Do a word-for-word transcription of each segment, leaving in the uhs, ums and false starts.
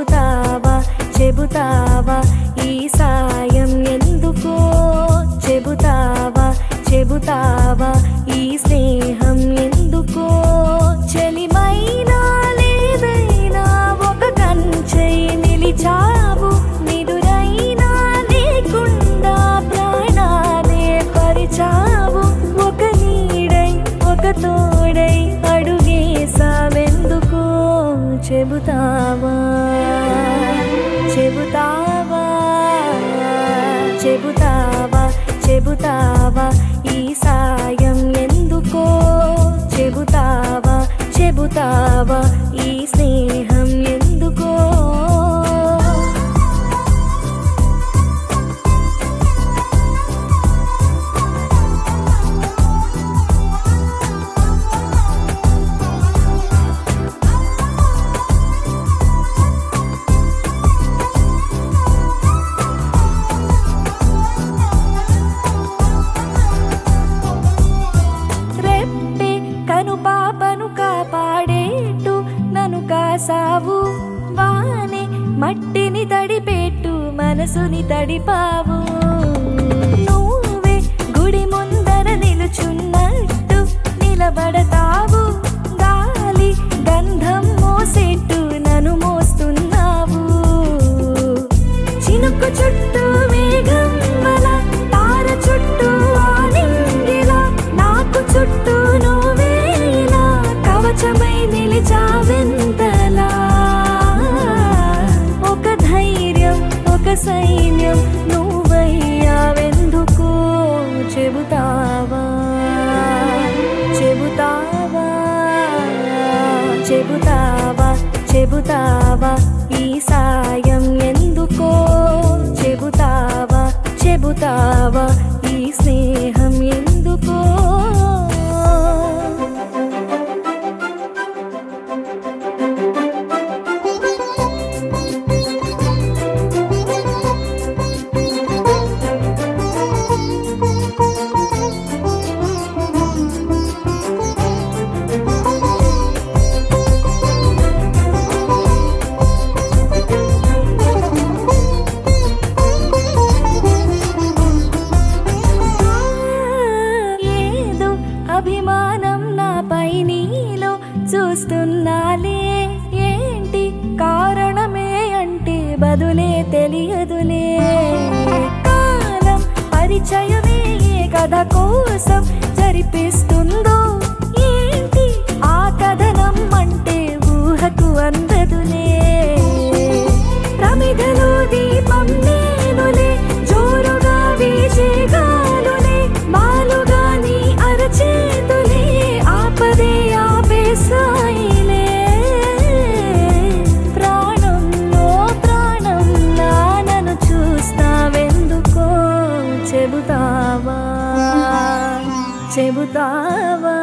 చెబుతావా చెబుతావా ఈ సాయం ఎందుకో చెబుతావా చెబుతావా ఈ స్నేహం ఎందుకో చలిమైనా లేదైనా ఒక కంచై నిలిచావు నిదురైనా లేకుండా ప్రాణాలే పరిచావు ఒక నీడై ఒక తోడై అడుగేసావెందుకో చెబుతావా చెబుతావా చెబుతావా చెబుతావా ఈ సాయం ఎందుకో చెబుతావా చెబుతావా ఈ స్నేహం ఎందుకో కను పాపను కాపాడేట్టు నన్ను కాసావు వానే మట్టిని తడిపెట్టు మనసుని తడిపావు నువ్వే గుడి ముందర నిలుచున్నట్టు నిలబడతావు గాలి గంధం మోసేట్టు నన్ను మోస్తున్నావు చినుకు చుట్టూ మేఘం వల తార చుట్టూ ఆనింగిలా నాకు చుట్టూ నువ్వేలా కవచమై నిలిచావెంతలా ఒక ధైర్యం ఒక సైన్యం నువ్వయ్యావెందుకో చెబుతావా చెబుతావా చెబుతావా చెబుతావా ఈ సాయం ఎందుకో చెబుతావా చెబుతావా ఈ స్నేహం ఎందుకో అభిమానం నాపై నీలో చూస్తున్నాలే ఏంటి కారణమే అంటే బదులే తెలియదులే కాలం పరిచయమే ఏ కథ కోసం జరిపిస్తుందో ఏంటి ఆ కథనం అంటే ఊహకు అందదులే ప్రమిదలో దీపం నేనులే జోరుగా వీచే గాలులే బాలుగా నీ అరచేతులే ఆపదే ఆపేసాయిలే ప్రాణంలో ప్రాణంలా నన్ను చూస్తావెందుకో చెబుతావా చెబుతావా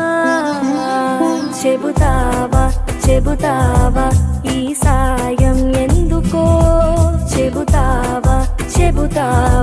చెబుతావా చెబుతావా ఈ సాయం ఎందుకో చెబుతావా చెబుతావా